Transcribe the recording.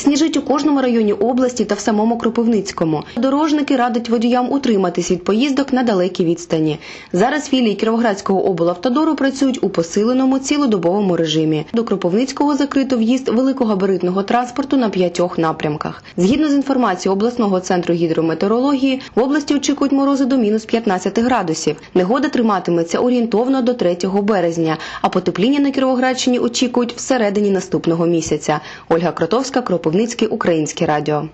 Сніжить у кожному районі області та в самому Кропивницькому. Дорожники радять водіям утриматись від поїздок на далекі відстані. Зараз філії Кіровоградського облавтодору працюють у посиленому цілодобовому режимі. До Кропивницького закрито в'їзд великогабаритного транспорту на 5 напрямках. Згідно з інформацією обласного центру гідрометеорології, в області очікують морози до мінус 15 градусів. Негода триматиметься орієнтовно до 3 березня, а потепління на Кіровоградщині очікують всередині наступного місяця. Ольга Кротовська, Кропивницький, Українське радіо.